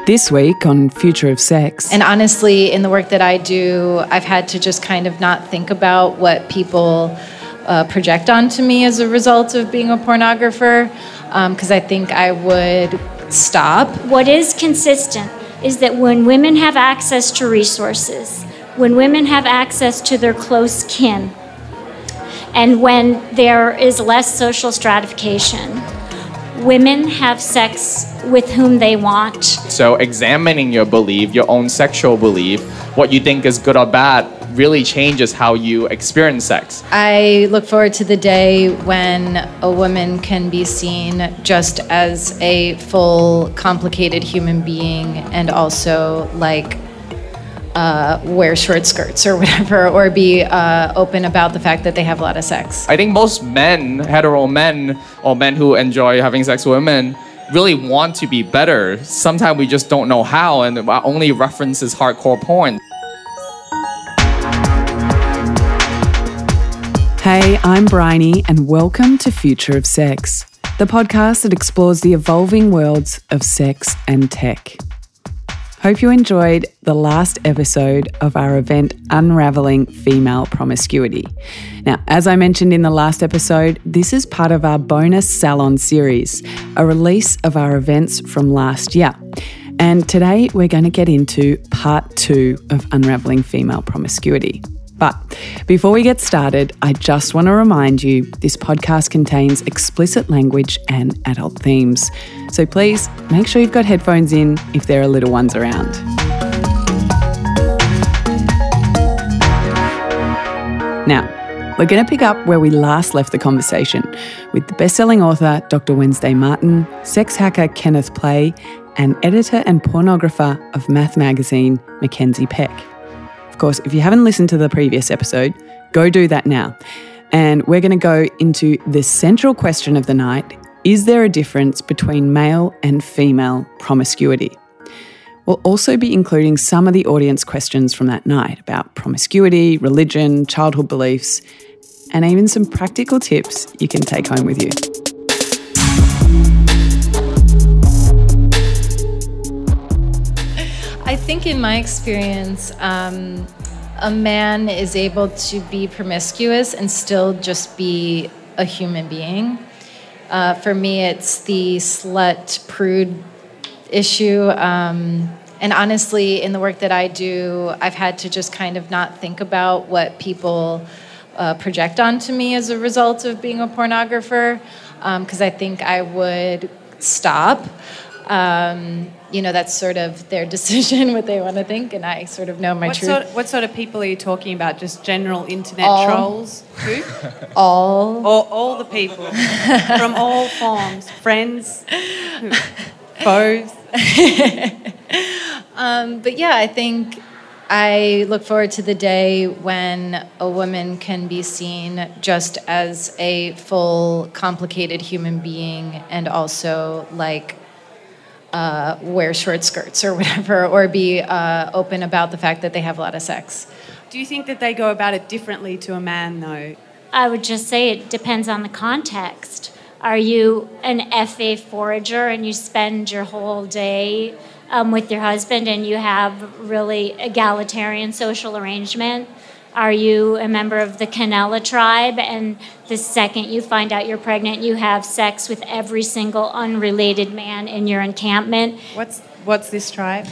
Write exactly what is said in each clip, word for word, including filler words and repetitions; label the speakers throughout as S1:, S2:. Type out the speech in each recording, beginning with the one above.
S1: This week on Future of Sex.
S2: And honestly, in the work that I do, I've had to just kind of not think about what people uh, project onto me as a result of being a pornographer, because um, I think I would stop.
S3: What is consistent is that when women have access to resources, when women have access to their close kin, and when there is less social stratification, women have sex with whom they want.
S4: So examining your belief, your own sexual belief, what you think is good or bad, really changes how you experience sex.
S2: I look forward to the day when a woman can be seen just as a full, complicated human being and also like Uh, wear short skirts or whatever, or be uh, open about the fact that they have a lot of sex.
S4: I think most men, hetero men, or men who enjoy having sex with women, really want to be better. Sometimes we just don't know how, and our only reference is hardcore porn.
S1: Hey, I'm Bryony, and welcome to Future of Sex, the podcast that explores the evolving worlds of sex and tech. Hope you enjoyed the last episode of our event Unraveling Female Promiscuity. Now, as I mentioned in the last episode, this is part of our bonus salon series, a release of our events from last year. And today we're going to get into part two of Unraveling Female Promiscuity. But before we get started, I just want to remind you this podcast contains explicit language and adult themes. So please make sure you've got headphones in if there are little ones around. Now, we're going to pick up where we last left the conversation with the best-selling author Doctor Wednesday Martin, sex hacker Kenneth Play, and editor and pornographer of Math Magazine, Mackenzie Peck. Of course, if you haven't listened to the previous episode, go do that now. And we're going to go into the central question of the night: is there a difference between male and female promiscuity? We'll also be including some of the audience questions from that night about promiscuity, religion, childhood beliefs, and even some practical tips you can take home with you.
S2: I think in my experience, um, a man is able to be promiscuous and still just be a human being. Uh, for me, it's the slut prude issue. Um, and honestly, in the work that I do, I've had to just kind of not think about what people uh, project onto me as a result of being a pornographer, because um, I think I would stop. Um, you know, that's sort of their decision, what they want to think, and I sort of know my
S5: what
S2: truth.
S5: Sort of, what sort of people are you talking about? Just general internet
S2: all,
S5: trolls? Who?
S2: All.
S5: Or all the people from all forms. Friends? Who? Foes?
S2: um, but yeah, I think I look forward to the day when a woman can be seen just as a full, complicated human being and also like Uh, wear short skirts or whatever, or be uh, open about the fact that they have a lot of sex.
S5: Do you think that they go about it differently to a man, though?
S3: I would just say it depends on the context. Are you an F A forager and you spend your whole day um, with your husband and you have really egalitarian social arrangement? Are you a member of the Canela tribe, and the second you find out you're pregnant, you have sex with every single unrelated man in your encampment?
S5: What's what's this tribe?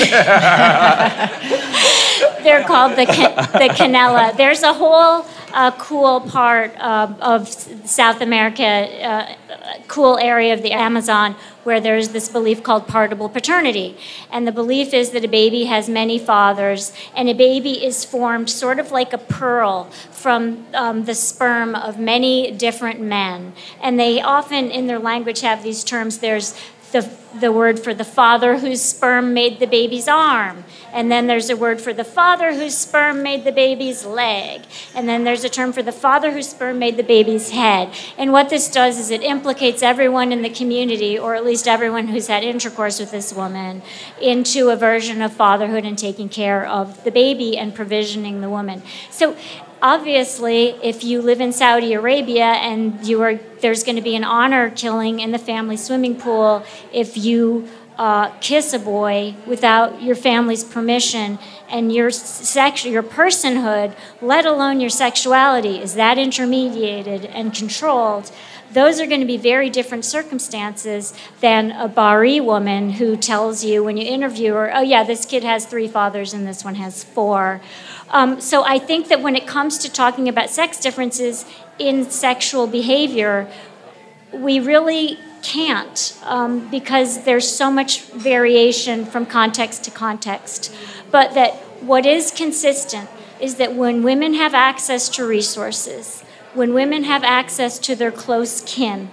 S3: They're called the the Canela. There's a whole uh, cool part uh, of South America, uh, cool area of the Amazon, where there's this belief called partible paternity. And the belief is that a baby has many fathers, and a baby is formed sort of like a pearl from um, the sperm of many different men. And they often, in their language, have these terms. There's the, the word for the father whose sperm made the baby's arm. And then there's a word for the father whose sperm made the baby's leg. And then there's a term for the father whose sperm made the baby's head. And what this does is it implicates everyone in the community, or at least everyone who's had intercourse with this woman, into a version of fatherhood and taking care of the baby and provisioning the woman. So obviously, if you live in Saudi Arabia and you are, there's going to be an honor killing in the family swimming pool if you uh, kiss a boy without your family's permission, and your sex, your personhood, let alone your sexuality, is that intermediated and controlled. Those are going to be very different circumstances than a Bari woman who tells you when you interview her, oh yeah, this kid has three fathers and this one has four. Um, so I think that when it comes to talking about sex differences in sexual behavior, we really can't um, because there's so much variation from context to context. But that what is consistent is that when women have access to resources, when women have access to their close kin,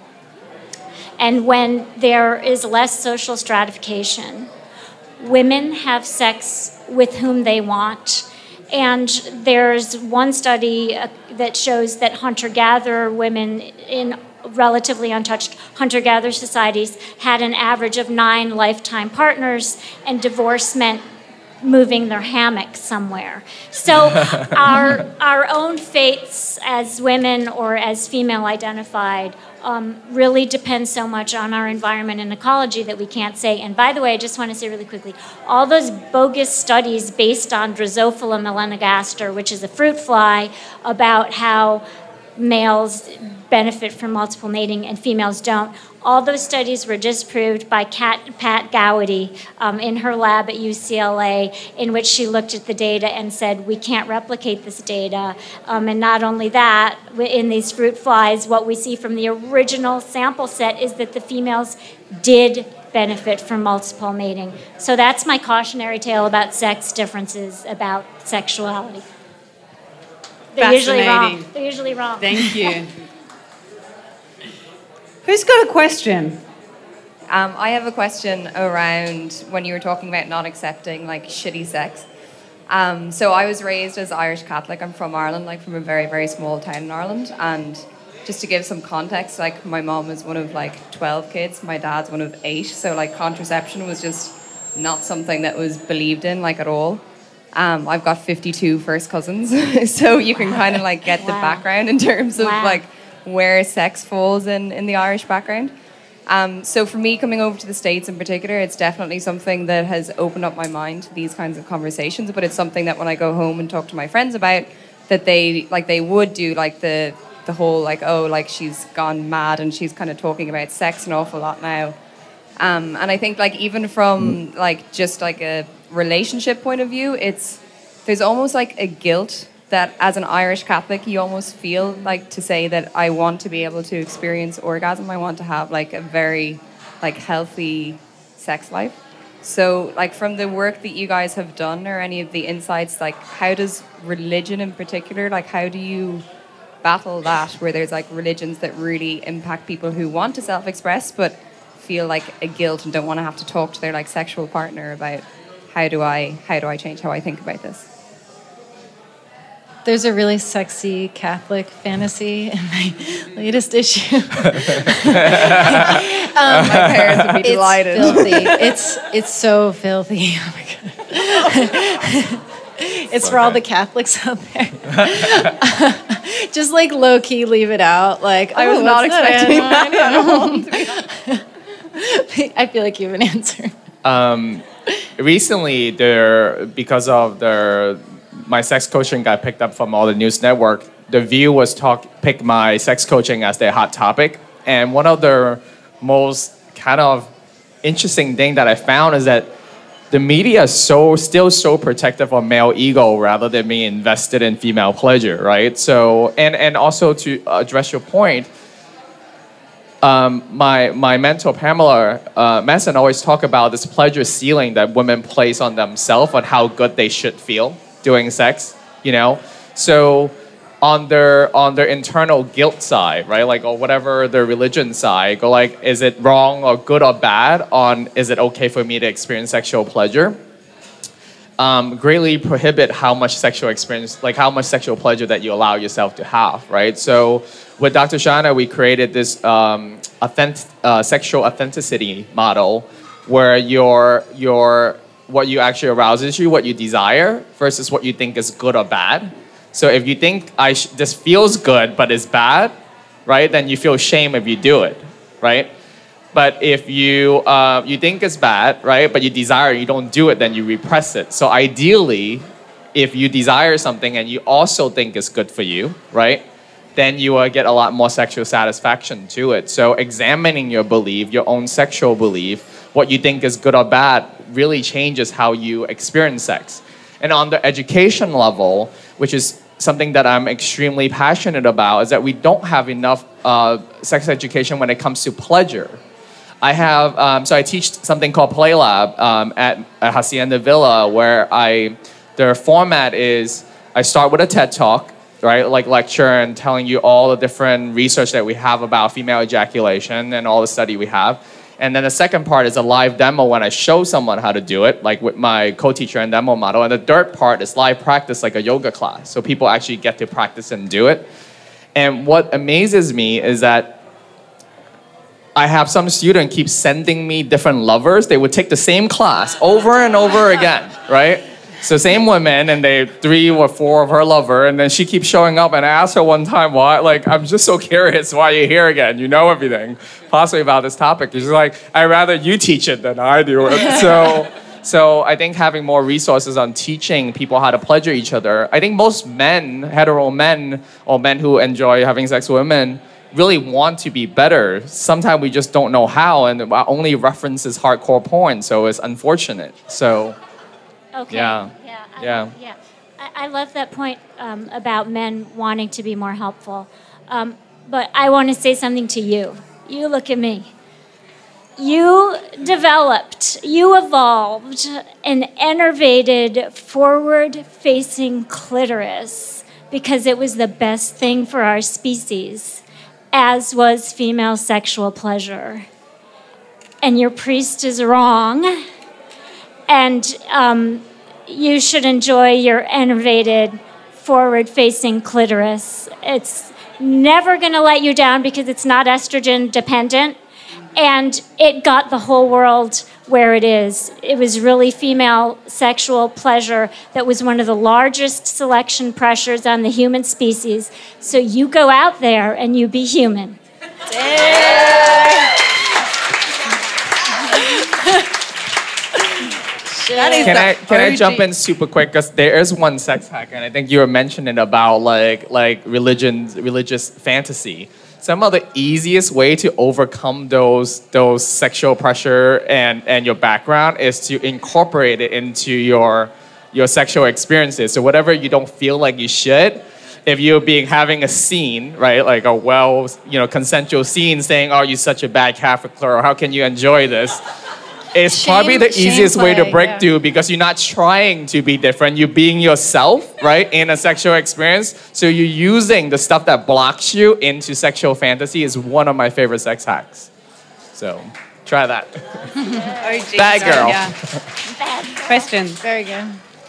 S3: and when there is less social stratification, women have sex with whom they want. And there's one study uh, that shows that hunter-gatherer women in relatively untouched hunter-gatherer societies had an average of nine lifetime partners, and divorce meant moving their hammock somewhere. So our our own fates as women or as female identified um, really depend so much on our environment and ecology that we can't say. And by the way, I just want to say really quickly, all those bogus studies based on Drosophila melanogaster, which is a fruit fly, about how males benefit from multiple mating and females don't. All those studies were disproved by Kat, Pat Gowdy um, in her lab at U C L A, in which she looked at the data and said, we can't replicate this data. Um, and not only that, in these fruit flies, what we see from the original sample set is that the females did benefit from multiple mating. So that's my cautionary tale about sex differences, about sexuality. They're usually wrong. They're usually wrong.
S5: Thank you. Who's got a question?
S6: Um, I have a question around when you were talking about not accepting like shitty sex. Um, so I was raised as Irish Catholic. I'm from Ireland, like from a very, very small town in Ireland. And just to give some context, like my mom is one of like twelve kids. My dad's one of eight. So like contraception was just not something that was believed in like at all. Um, I've got fifty-two first cousins. So you can kind of like get wow. the background in terms of wow. like where sex falls in, in the Irish background. Um, so for me, coming over to the States in particular, it's definitely something that has opened up my mind to these kinds of conversations, but it's something that when I go home and talk to my friends about, that they like they would do like the the whole like, oh, like she's gone mad and she's kind of talking about sex an awful lot now. Um, and I think like even from like just like a relationship point of view, it's there's almost like a guilt that as an Irish Catholic, you almost feel like to say that I want to be able to experience orgasm. I want to have like a very like healthy sex life. So like from the work that you guys have done or any of the insights, like how does religion in particular, like how do you battle that where there's like religions that really impact people who want to self-express but feel like a guilt and don't want to have to talk to their like sexual partner about how do I how do I change how I think about this?
S2: There's a really sexy Catholic fantasy in my latest issue. um,
S6: my parents would be delighted.
S2: It's filthy. It's it's so filthy. Oh my god. It's for all the Catholics out there. Just like low key, leave it out. Like
S6: I was
S2: oh,
S6: not expecting that.
S2: that. I feel like you have an answer.
S4: Um, recently, there because of the. My sex coaching got picked up from all the news network. The View was talk pick my sex coaching as their hot topic, and one of the most kind of interesting thing that I found is that the media is so still so protective of male ego rather than being invested in female pleasure, right? So and and also to address your point, um, my my mentor Pamela uh, Messon always talk about this pleasure ceiling that women place on themselves on how good they should feel doing sex, you know? So on their on their internal guilt side, right? Like, or whatever their religion side, go like, is it wrong or good or bad on, is it okay for me to experience sexual pleasure? Um, greatly prohibit how much sexual experience, like how much sexual pleasure that you allow yourself to have, right? So with Doctor Shana, we created this um, authentic, uh, sexual authenticity model where your your what you actually arouses you, what you desire, versus what you think is good or bad. So if you think I sh- this feels good but it's bad, right, then you feel shame if you do it, right? But if you uh, you think it's bad, right, but you desire it, you don't do it, then you repress it. So ideally, if you desire something and you also think it's good for you, right, then you will get a lot more sexual satisfaction to it. So examining your belief, your own sexual belief, what you think is good or bad, really changes how you experience sex. And on the education level, which is something that I'm extremely passionate about, is that we don't have enough uh, sex education when it comes to pleasure. I have, um, so I teach something called Play Lab um, at, at Hacienda Villa, where I, their format is, I start with a TED Talk, right, like lecture and telling you all the different research that we have about female ejaculation and all the study we have. And then the second part is a live demo when I show someone how to do it, like with my co-teacher and demo model. And the third part is live practice, like a yoga class. So people actually get to practice and do it. And what amazes me is that I have some student keep sending me different lovers. They would take the same class over and over again, right? So same women, and they three or four of her lover, and then she keeps showing up, and I asked her one time, why, like, I'm just so curious why you're here again. You know everything, possibly about this topic. She's like, I'd rather you teach it than I do it. So, so I think having more resources on teaching people how to pleasure each other. I think most men, hetero men, or men who enjoy having sex with women, really want to be better. Sometimes we just don't know how, and our only reference is hardcore porn, so it's unfortunate. So.
S3: Okay.
S4: Yeah.
S3: Yeah. I,
S4: Yeah.
S3: yeah. I, I love that point um, about men wanting to be more helpful. Um, but I want to say something to you. You look at me. You developed, you evolved an enervated, forward-facing clitoris because it was the best thing for our species, as was female sexual pleasure. And your priest is wrong. And um, you should enjoy your enervated, forward-facing clitoris. It's never going to let you down because it's not estrogen dependent. And it got the whole world where it is. It was really female sexual pleasure that was one of the largest selection pressures on the human species. So you go out there and you be human.
S5: That is
S4: Can
S5: the
S4: I can I
S5: O G.
S4: jump in super quick? Because there is one sex hack, and I think you were mentioning about like like religion, religious fantasy. Some of the easiest way to overcome those those sexual pressure and, and your background is to incorporate it into your your sexual experiences. So whatever you don't feel like you should, if you're being having a scene, right, like a well, you know, consensual scene, saying, "Oh, you're such a bad Catholic girl. How can you enjoy this?" It's
S2: Shame-
S4: probably the
S2: shame
S4: easiest way to
S2: play,
S4: break
S2: yeah.
S4: through because you're not trying to be different. You're being yourself, right, in a sexual experience. So you're using the stuff that blocks you into sexual fantasy is one of my favorite sex hacks. So try that.
S5: O G,
S4: Bad
S5: so,
S4: girl.
S5: Yeah. Questions?
S2: Very good.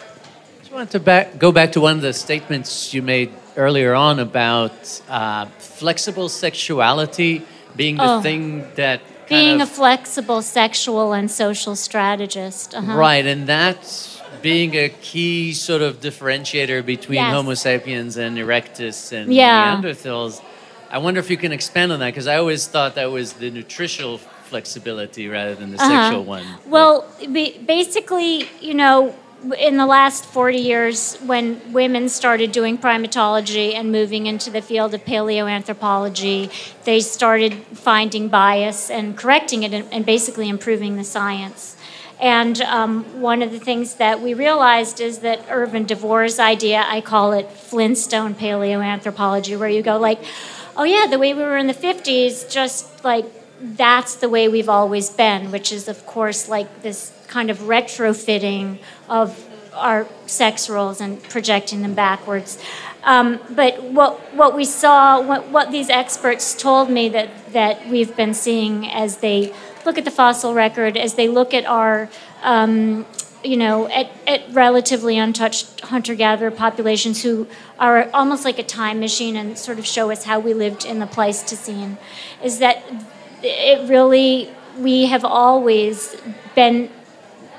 S7: I wanted to back, go back to one of the statements you made earlier on about uh, flexible sexuality being the
S3: Oh.
S7: thing that kind
S3: Being
S7: of,
S3: a flexible sexual and social strategist. Uh-huh.
S7: right, and that's being a key sort of differentiator between
S3: Yes.
S7: Homo sapiens and Erectus and
S3: Yeah.
S7: Neanderthals. I wonder if you can expand on that because I always thought that was the nutritional flexibility rather than the
S3: Uh-huh.
S7: sexual one.
S3: Well, ba- basically, you know, in the last forty years, when women started doing primatology and moving into the field of paleoanthropology, they started finding bias and correcting it and, and basically improving the science. And um, one of the things that we realized is that Irvin DeVore's idea, I call it Flintstone paleoanthropology, where you go like, oh yeah, the way we were in the fifties, just like that's the way we've always been, which is, of course, like this kind of retrofitting of our sex roles and projecting them backwards. Um, but what what we saw, what, what these experts told me that, that we've been seeing as they look at the fossil record, as they look at our, um, you know, at, at relatively untouched hunter-gatherer populations who are almost like a time machine and sort of show us how we lived in the Pleistocene, is that it really, we have always been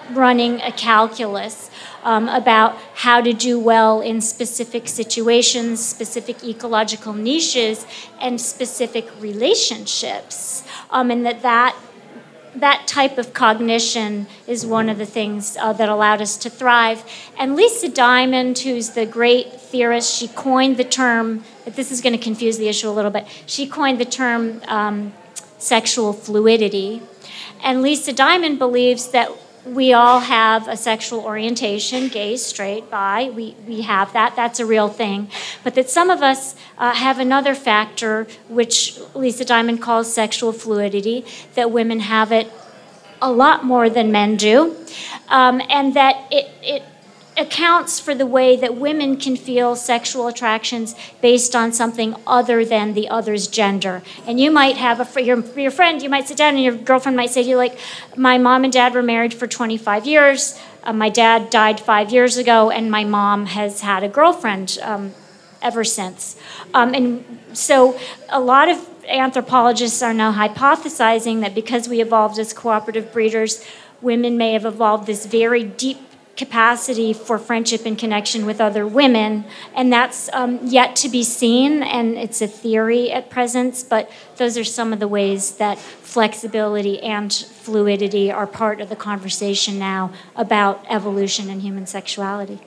S3: running a calculus um, about how to do well in specific situations, specific ecological niches, and specific relationships. Um, and that, that that type of cognition is one of the things uh, that allowed us to thrive. And Lisa Diamond, who's the great theorist, she coined the term, this is going to confuse the issue a little bit, she coined the term um, sexual fluidity. And Lisa Diamond believes that we all have a sexual orientation, gay, straight, bi, we, we have that, that's a real thing. But that some of us uh, have another factor, which Lisa Diamond calls sexual fluidity, that women have it a lot more than men do, um, and that it, it accounts for the way that women can feel sexual attractions based on something other than the other's gender. And you might have a your your friend, you might sit down and your girlfriend might say to you, like, my mom and dad were married for twenty-five years, uh, my dad died five years ago, and my mom has had a girlfriend um, ever since. Um, and so a lot of anthropologists are now hypothesizing that because we evolved as cooperative breeders, women may have evolved this very deep capacity for friendship and connection with other women, and that's um, yet to be seen, and it's a theory at present, but those are some of the ways that flexibility and fluidity are part of the conversation now about evolution and human sexuality.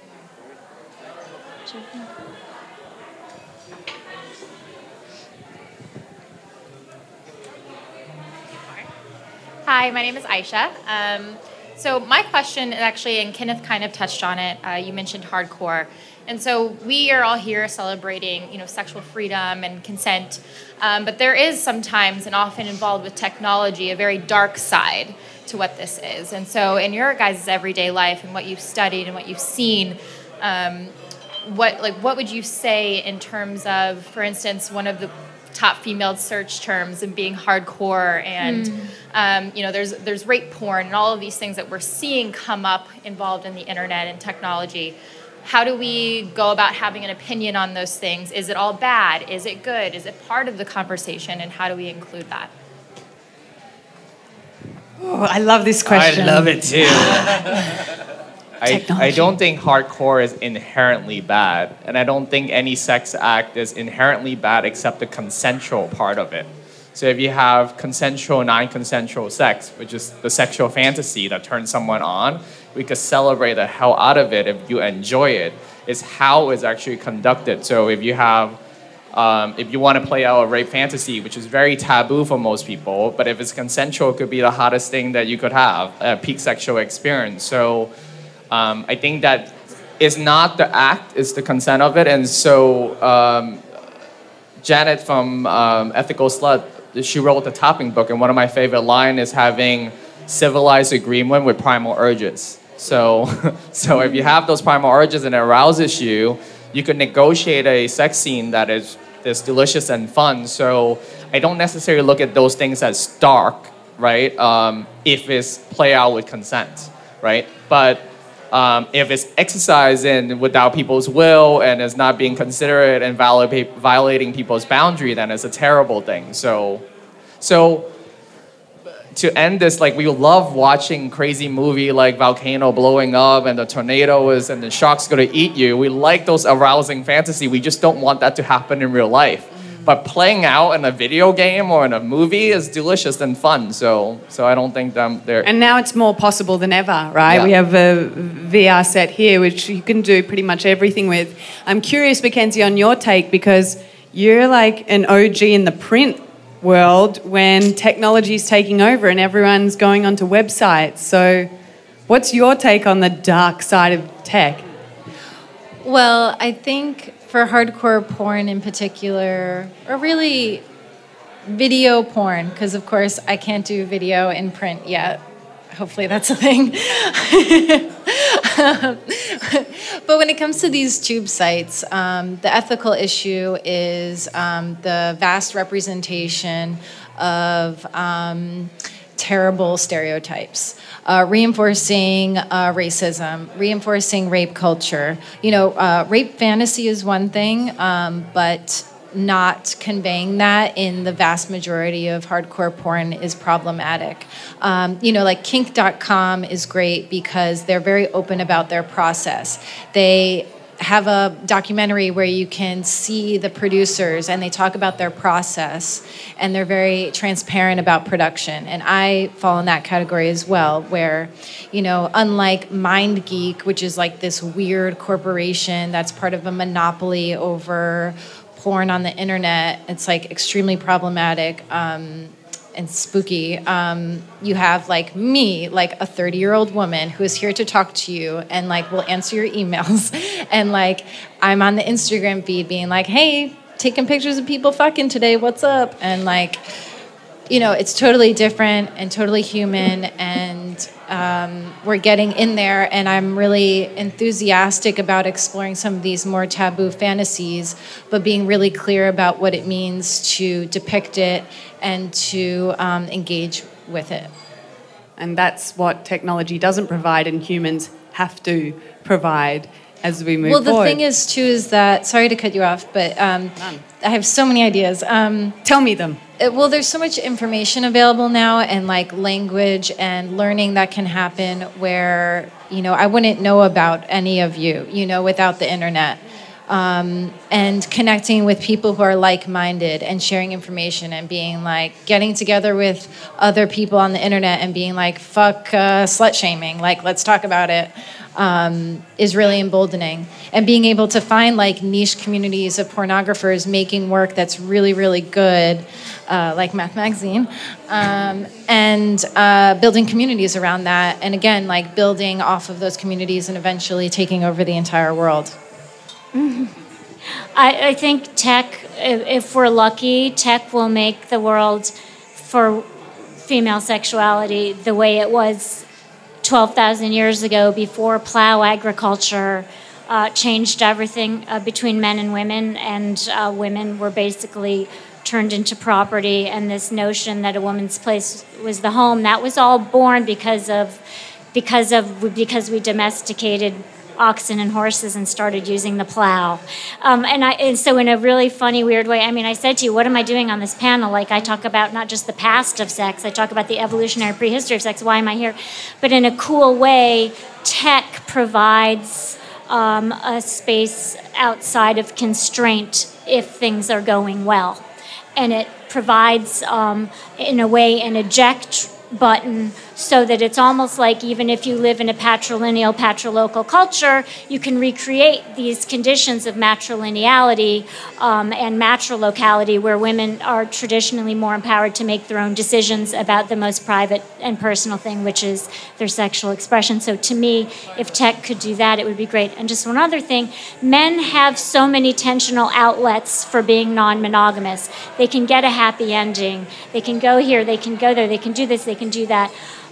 S8: Hi, my name is Aisha. Um, So my question is actually, and Kenneth kind of touched on it, uh, you mentioned hardcore. And so we are all here celebrating, you know, sexual freedom and consent. Um, but there is sometimes, and often involved with technology, a very dark side to what this is. And so in your guys' everyday life and what you've studied and what you've seen, um, what like what would you say in terms of, for instance, one of the top female search terms and being hardcore, and mm. um, you know, there's there's rape porn and all of these things that we're seeing come up involved in the internet and technology. How do we go about having an opinion on those things? Is it all bad? Is it good? Is it part of the conversation? And how do we include that?
S5: Oh, I love this question.
S4: I love it too. I, I don't think hardcore is inherently bad, and I don't think any sex act is inherently bad except the consensual part of it. So if you have consensual, non-consensual sex, which is the sexual fantasy that turns someone on, we could celebrate the hell out of it if you enjoy it. It's how it's actually conducted. So if you have, um, if you want to play out a rape fantasy, which is very taboo for most people, but if it's consensual, it could be the hottest thing that you could have, a peak sexual experience. So Um, I think that it's not the act, it's the consent of it. And so um, Janet from um, Ethical Slut, she wrote the Topping book, and one of my favorite lines is having civilized agreement with primal urges. So, so if you have those primal urges and it arouses you, you could negotiate a sex scene that is, is delicious and fun. So I don't necessarily look at those things as dark, right? Um, if it's play out with consent, right? But Um, if it's exercising without people's will and is not being considerate and violate, violating people's boundary, then it's a terrible thing. So, so to end this, like, we love watching crazy movie like volcano blowing up and the tornado is and the shark's gonna eat you. We like those arousing fantasy. We just don't want that to happen in real life. But playing out in a video game or in a movie is delicious and fun. So, so I don't think them they're.
S5: And now it's more possible than ever, right?
S4: Yeah.
S5: We have a V R set here, which you can do pretty much everything with. I'm curious, Mackenzie, on your take, because you're like an O G in the print world when technology is taking over and everyone's going onto websites. So, what's your take on the dark side of tech?
S2: Well, I think for hardcore porn in particular, or really video porn, because of course I can't do video in print yet. Hopefully that's a thing. um, but when it comes to these tube sites, um, the ethical issue is um, the vast representation of um, terrible stereotypes. Uh, reinforcing uh, racism, reinforcing rape culture. You know, uh, rape fantasy is one thing, um, but not conveying that in the vast majority of hardcore porn is problematic. Um, you know, like kink dot com is great because they're very open about their process. They have a documentary where you can see the producers and they talk about their process, and they're very transparent about production. And I fall in that category as well, where, you know, unlike MindGeek, which is like this weird corporation that's part of a monopoly over porn on the internet, it's like extremely problematic. Um, and spooky. Um, you have like me, like a thirty-year-old woman who is here to talk to you and like will answer your emails. And like I'm on the Instagram feed being like, hey, taking pictures of people fucking today, what's up? And like, you know, it's totally different and totally human, and um, we're getting in there, and I'm really enthusiastic about exploring some of these more taboo fantasies, but being really clear about what it means to depict it and to um, engage with it.
S5: And that's what technology doesn't provide and humans have to provide as we move
S2: well, the
S5: forward.
S2: thing is, too, is that, sorry to cut you off, but um, I have so many ideas. Um,
S5: Tell me them.
S2: It, well, there's so much information available now, and like language and learning that can happen where, you know, I wouldn't know about any of you, you know, without the internet. Um, and connecting with people who are like-minded and sharing information and being like, getting together with other people on the internet and being like, fuck uh, slut-shaming, like, let's talk about it. Um, is really emboldening. And being able to find like niche communities of pornographers making work that's really, really good, uh, like Math Magazine, um, and uh, building communities around that. And again, like building off of those communities and eventually taking over the entire world.
S3: Mm-hmm. I, I think tech, if, if we're lucky, tech will make the world for female sexuality the way it was twelve thousand years ago, before plow agriculture uh, changed everything uh, between men and women, and uh, women were basically turned into property, and this notion that a woman's place was the home, that was all born because of because of because we domesticated oxen and horses and started using the plow. Um, and, I, and so in a really funny, weird way, I mean, I said to you, what am I doing on this panel? Like, I talk about not just the past of sex, I talk about the evolutionary prehistory of sex, why am I here? But in a cool way, tech provides um, a space outside of constraint if things are going well. And it provides, um, in a way, an eject button, so that it's almost like even if you live in a patrilineal, patrilocal culture, you can recreate these conditions of matrilineality um, and matrilocality, where women are traditionally more empowered to make their own decisions about the most private and personal thing, which is their sexual expression. So to me, if tech could do that, it would be great. And just one other thing, men have so many tensional outlets for being non-monogamous. They can get a happy ending. They can go here, they can go there, they can do this, they can do that.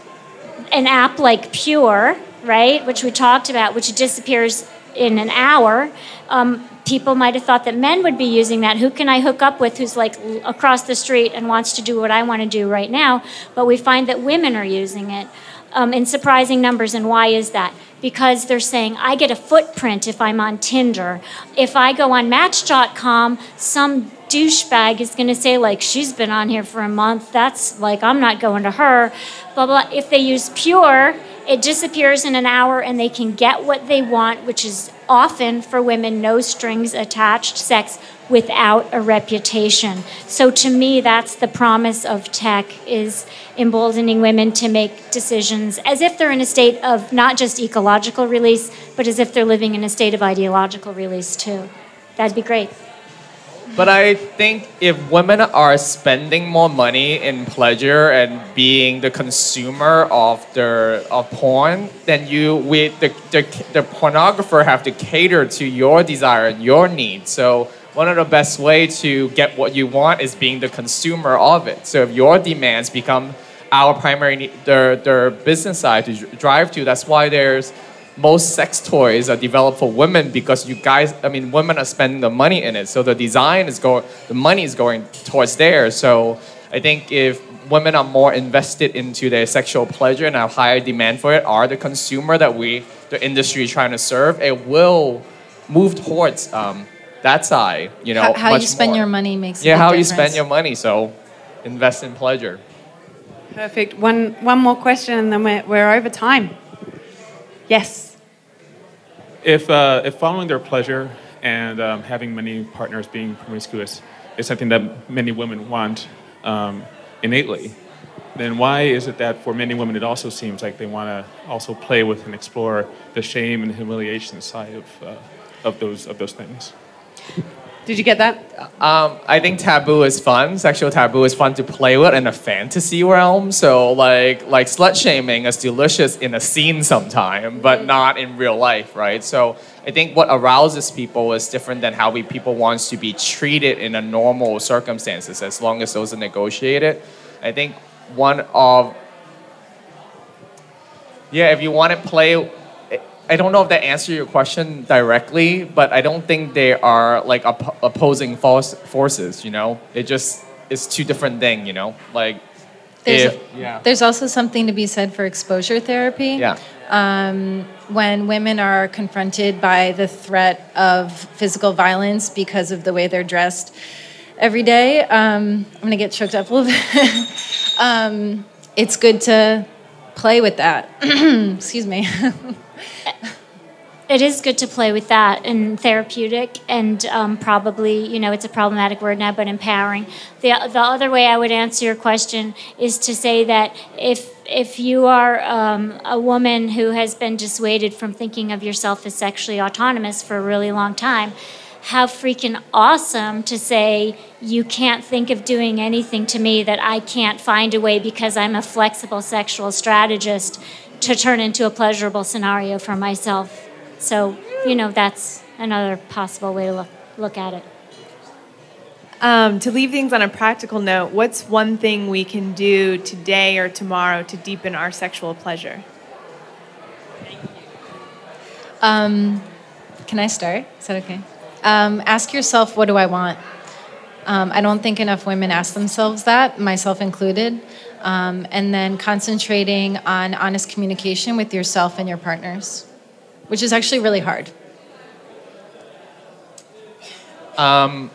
S3: An app like Pure, right, which we talked about, which disappears in an hour, um, people might have thought that men would be using that. Who can I hook up with who's like across the street and wants to do what I want to do right now? But we find that women are using it um, in surprising numbers. And why is that? Because they're saying, I get a footprint if I'm on Tinder. If I go on Match dot com, some douchebag is going to say, like, she's been on here for a month. That's like, I'm not going to her. Blah, blah. If they use Pure, it disappears in an hour and they can get what they want, which is often for women, no strings attached sex without a reputation. So to me, that's the promise of tech, is emboldening women to make decisions as if they're in a state of not just ecological release, but as if they're living in a state of ideological release too. That'd be great.
S4: But I think if women are spending more money in pleasure and being the consumer of their of porn, then you we the, the the pornographer have to cater to your desire and your needs. So one of the best way to get what you want is being the consumer of it. So if your demands become our primary need, their their business side to drive to, that's why there's most sex toys are developed for women, because you guys, I mean, women are spending the money in it. So the design is going, the money is going towards there. So I think if women are more invested into their sexual pleasure and have higher demand for it, are the consumer that we, the industry is trying to serve, it will move towards um, that side, you know.
S2: How, how
S4: much
S2: you spend
S4: more.
S2: your money makes a
S4: Yeah,
S2: big
S4: how you
S2: difference.
S4: spend your money. So invest in pleasure.
S5: Perfect. One one more question, and then we're, we're over time. Yes.
S9: If uh, if following their pleasure and um, having many partners, being promiscuous, is something that many women want um, innately, then why is it that for many women it also seems like they want to also play with and explore the shame and humiliation side of uh, of those of those things?
S5: Did you get that?
S4: Um, I think taboo is fun. Sexual taboo is fun to play with in a fantasy realm. So like like slut shaming is delicious in a scene sometime, but not in real life, right? So I think what arouses people is different than how we people wants to be treated in a normal circumstances, as long as those are negotiated. I think one of yeah, if you want to play. I don't know if that answers your question directly, but I don't think they are like op- opposing force- forces, you know? It just is two different things, you know? Like,
S2: There's,
S4: if, yeah.
S2: there's also something to be said for exposure therapy.
S4: Yeah.
S2: Um, when women are confronted by the threat of physical violence because of the way they're dressed every day, um, I'm going to get choked up a little bit. um, it's good to play with that. Excuse me.
S3: It is good to play with that and therapeutic and um, probably, you know, it's a problematic word now, but empowering. The the other way I would answer your question is to say that if if you are um, a woman who has been dissuaded from thinking of yourself as sexually autonomous for a really long time, how freaking awesome to say you can't think of doing anything to me that I can't find a way because I'm a flexible sexual strategist to turn into a pleasurable scenario for myself. So, you know, that's another possible way to look, look at it.
S10: Um, to leave things on a practical note, what's one thing we can do today or tomorrow to deepen our sexual pleasure?
S2: Um, can I start? Is that okay? Um, ask yourself, what do I want? Um, I don't think enough women ask themselves that, myself included. Um, and then concentrating on honest communication with yourself and your partners, which is actually really hard.
S4: Um,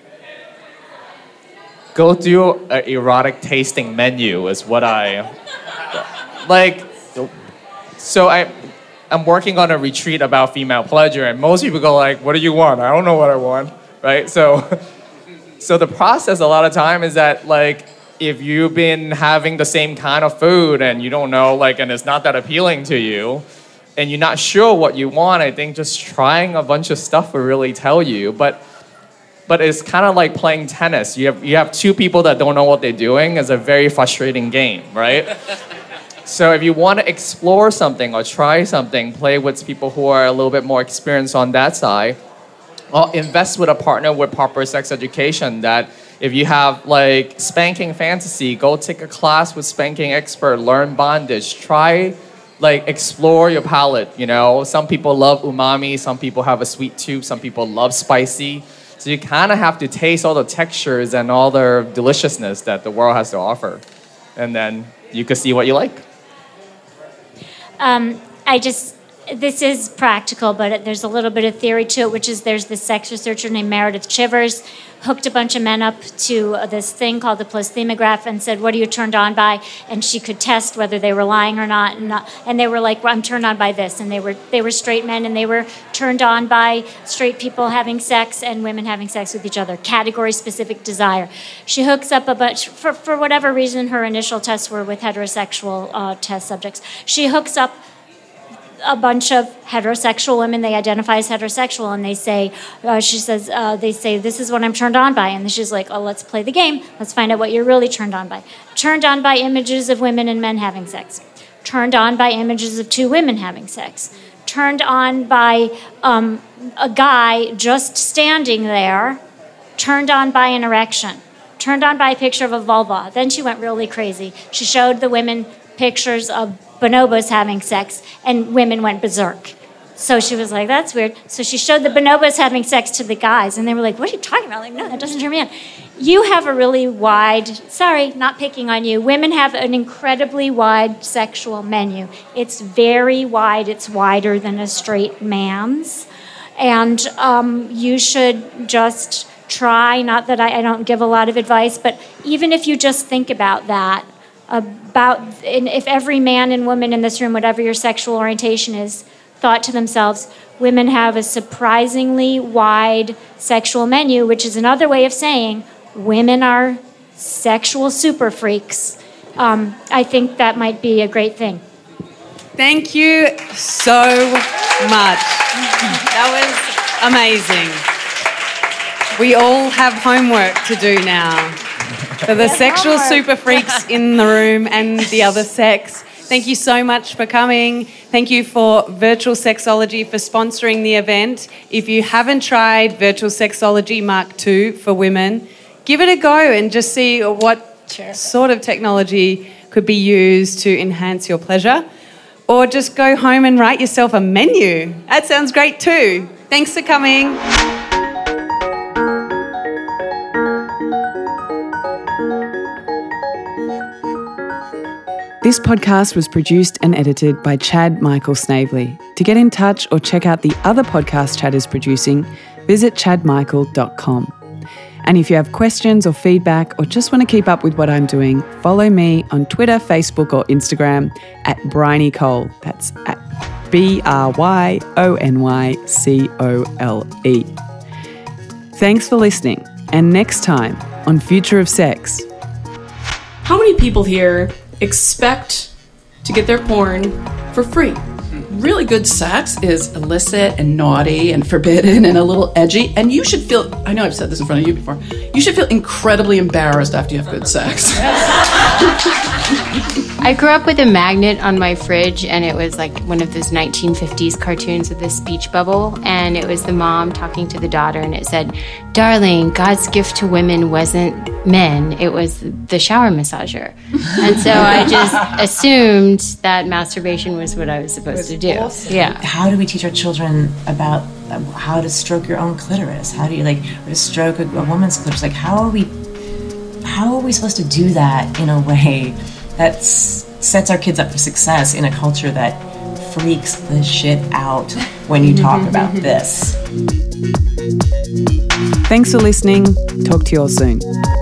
S4: go through an erotic tasting menu is what I like. So I, I'm working on a retreat about female pleasure, and most people go like, "What do you want?" I don't know what I want, right? So, so the process a lot of time is that like, if you've been having the same kind of food and you don't know, like, and it's not that appealing to you, and you're not sure what you want, I think just trying a bunch of stuff will really tell you. But but it's kind of like playing tennis. You have you have two people that don't know what they're doing. It's a very frustrating game, right? So if you want to explore something or try something, play with people who are a little bit more experienced on that side, or invest with a partner with proper sex education. That if you have like spanking fantasy, go take a class with spanking expert, learn bondage, try like explore your palate, you know. Some people love umami, some people have a sweet tooth, some people love spicy. So you kind of have to taste all the textures and all the deliciousness that the world has to offer. And then you can see what you like.
S3: Um, I just, this is practical, but there's a little bit of theory to it, which is there's this sex researcher named Meredith Chivers, hooked a bunch of men up to this thing called the plethysmograph and said, what are you turned on by? And she could test whether they were lying or not. And, not, and they were like, well, I'm turned on by this. And they were they were straight men, and they were turned on by straight people having sex and women having sex with each other, category-specific desire. She hooks up a bunch, for, for whatever reason, her initial tests were with heterosexual uh, test subjects. She hooks up a bunch of heterosexual women they identify as heterosexual, and they say, uh, she says, uh, they say, this is what I'm turned on by. And she's like, oh, let's play the game. Let's find out what you're really turned on by. Turned on by images of women and men having sex. Turned on by images of two women having sex. Turned on by um, a guy just standing there. Turned on by an erection. Turned on by a picture of a vulva. Then she went really crazy. She showed the women pictures of bonobos having sex, and women went berserk. So she was like, that's weird. So she showed the bonobos having sex to the guys, and they were like, what are you talking about? Like, no, that doesn't turn me on. You have a really wide, sorry, not picking on you, women have an incredibly wide sexual menu. It's very wide. It's wider than a straight man's. And um, you should just try, not that I, I don't give a lot of advice, but even if you just think about that, about and if every man and woman in this room, whatever your sexual orientation is, thought to themselves, women have a surprisingly wide sexual menu, which is another way of saying women are sexual super freaks. Um, I think that might be a great thing.
S5: Thank you so much. That was amazing. We all have homework to do now. For the sexual super freaks in the room and the other sex, thank you so much for coming. Thank you for Virtual Sexology for sponsoring the event. If you haven't tried Virtual Sexology Mark two for women, give it a go and just see what sure. sort of technology could be used to enhance your pleasure. Or just go home and write yourself a menu. That sounds great too. Thanks for coming.
S1: This podcast was produced and edited by Chad Michael Snavely. To get in touch or check out the other podcasts Chad is producing, visit chad michael dot com. And if you have questions or feedback or just want to keep up with what I'm doing, follow me on Twitter, Facebook or Instagram at Bryony Cole. That's at B R Y O N Y C O L E. Thanks for listening. And next time on Future of Sex.
S11: How many people here expect to get their porn for free? Really good sex is illicit and naughty and forbidden and a little edgy, and you should feel, I know I've said this in front of you before, you should feel incredibly embarrassed after you have good sex.
S12: I grew up with a magnet on my fridge, and it was like one of those nineteen fifties cartoons with a speech bubble, and it was the mom talking to the daughter, and it said, "Darling, God's gift to women wasn't men, it was the shower massager." And so I just assumed that masturbation was what I was supposed to do. Awesome. Yeah.
S13: How do we teach our children about how to stroke your own clitoris? How do you like or to stroke a, a woman's clitoris? Like how are we how are we supposed to do that in a way that s- sets our kids up for success in a culture that freaks the shit out when you talk about this?
S1: Thanks for listening. Talk to you all soon.